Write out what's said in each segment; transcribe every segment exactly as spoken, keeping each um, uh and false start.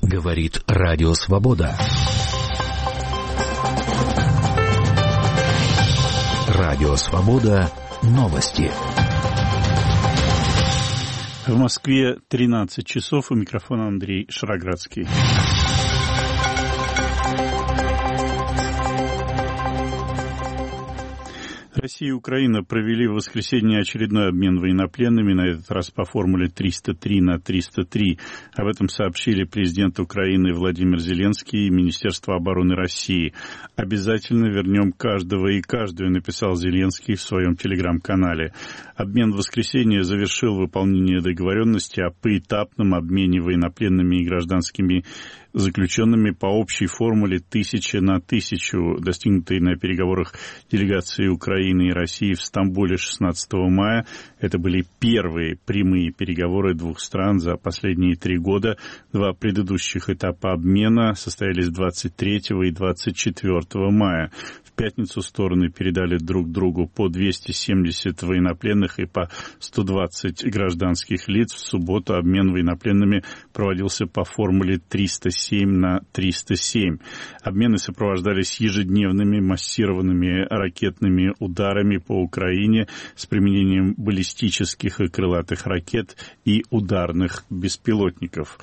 Говорит Радио Свобода. Радио Свобода. Новости. В Москве тринадцать часов. У микрофона Андрей Шароградский. Россия и Украина провели в воскресенье очередной обмен военнопленными, на этот раз по формуле триста три на триста три. Об этом сообщили президент Украины Владимир Зеленский и Министерство обороны России. «Обязательно вернем каждого и каждую», написал Зеленский в своем телеграм-канале. Обмен в воскресенье завершил выполнение договоренности о поэтапном обмене военнопленными и гражданскими заключенными по общей формуле тысяча на тысячу, достигнутой на переговорах делегации Украины и России в Стамбуле шестнадцатого мая. Это были первые прямые переговоры двух стран за последние три года. Два предыдущих этапа обмена состоялись двадцать третьего и двадцать четвёртого мая. В пятницу стороны передали друг другу по двести семьдесят военнопленных и по сто двадцать гражданских лиц. В субботу обмен военнопленными проводился по формуле триста семь на триста семь. Обмены сопровождались ежедневными массированными ракетными ударами по Украине с применением баллистических и крылатых ракет и ударных беспилотников.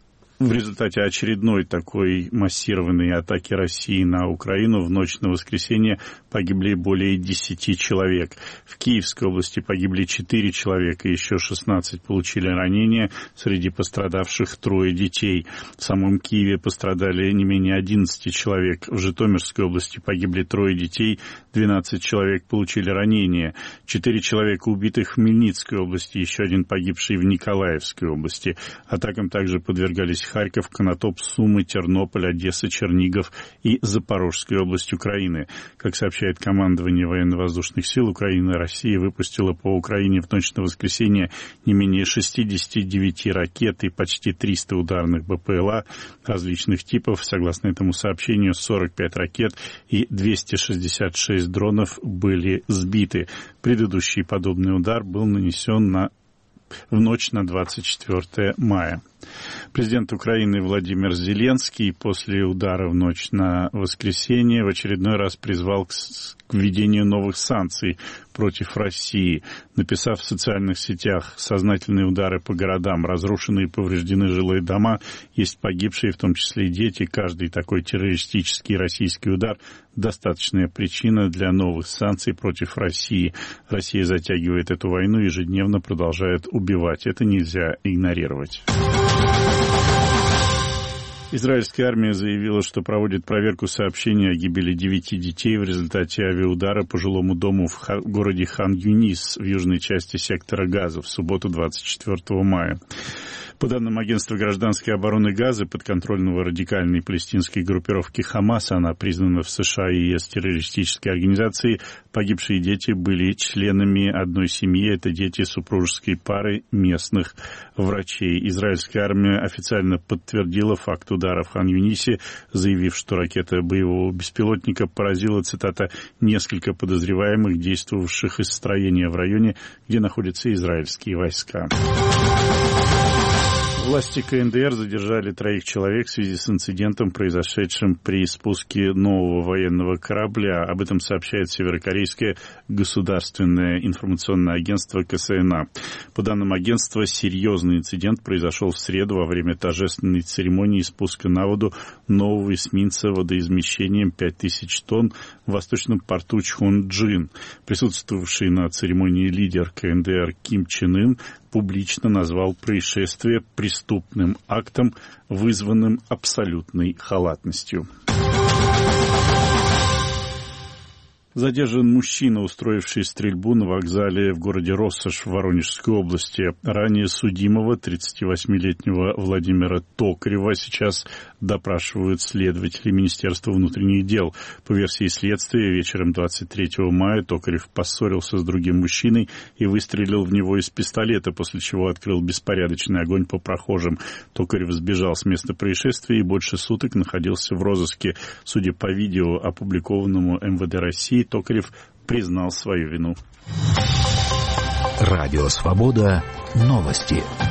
В результате очередной такой массированной атаки России на Украину в ночь на воскресенье погибли более десяти человек. В Киевской области погибли четыре человека, еще шестнадцать получили ранения, среди пострадавших трое детей. В самом Киеве пострадали не менее одиннадцати человек. В Житомирской области погибли трое детей, двенадцать человек получили ранения. Четыре человека убиты в Хмельницкой области, еще один погибший в Николаевской области. Атакам также подвергались Харьков, Конотоп, Сумы, Тернополь, Одесса, Чернигов и Запорожская область Украины. Как сообщает командование военно-воздушных сил Украины, Россия выпустила по Украине в ночь на воскресенье не менее шестьдесят девять ракет и почти триста ударных БПЛА различных типов. Согласно этому сообщению, сорок пять ракет и двести шестьдесят шесть дронов были сбиты. Предыдущий подобный удар был нанесен на в ночь на двадцать четвёртого мая. Президент Украины Владимир Зеленский после удара в ночь на воскресенье в очередной раз призвал к введению новых санкций против России, написав в социальных сетях: сознательные удары по городам, разрушенные и повреждены жилые дома, есть погибшие, в том числе и дети. Каждый такой террористический российский удар – достаточная причина для новых санкций против России. Россия затягивает эту войну и ежедневно продолжает убивать. Это нельзя игнорировать. Израильская армия заявила, что проводит проверку сообщений о гибели девяти детей в результате авиаудара по жилому дому в ха- городе Хан-Юнис в южной части сектора Газа в субботу двадцать четвёртого мая. По данным агентства гражданской обороны Газы, подконтрольного радикальной палестинской группировки «Хамас», она признана в США и ЕС террористической организацией, погибшие дети были членами одной семьи. Это дети супружеской пары местных врачей. Израильская армия официально подтвердила факт удара в Хан-Юнисе, заявив, что ракета боевого беспилотника поразила, цитата, «несколько подозреваемых, действовавших из строения в районе, где находятся израильские войска». Власти КНДР задержали троих человек в связи с инцидентом, произошедшим при спуске нового военного корабля. Об этом сообщает северокорейское государственное информационное агентство КСНА. По данным агентства, серьезный инцидент произошел в среду во время торжественной церемонии спуска на воду нового эсминца водоизмещением пять тысяч тонн в восточном порту Чхонджин. Присутствовавший на церемонии лидер КНДР Ким Чен Ын публично назвал происшествие преступным актом, вызванным абсолютной халатностью. Задержан мужчина, устроивший стрельбу на вокзале в городе Россошь в Воронежской области. Ранее судимого тридцативосьмилетнего Владимира Токарева сейчас допрашивают следователи Министерства внутренних дел. По версии следствия, вечером двадцать третьего мая Токарев поссорился с другим мужчиной и выстрелил в него из пистолета, после чего открыл беспорядочный огонь по прохожим. Токарев сбежал с места происшествия и больше суток находился в розыске. Судя по видео, опубликованному эм вэ дэ России, Токарев признал свою вину. Радио Свобода. Новости.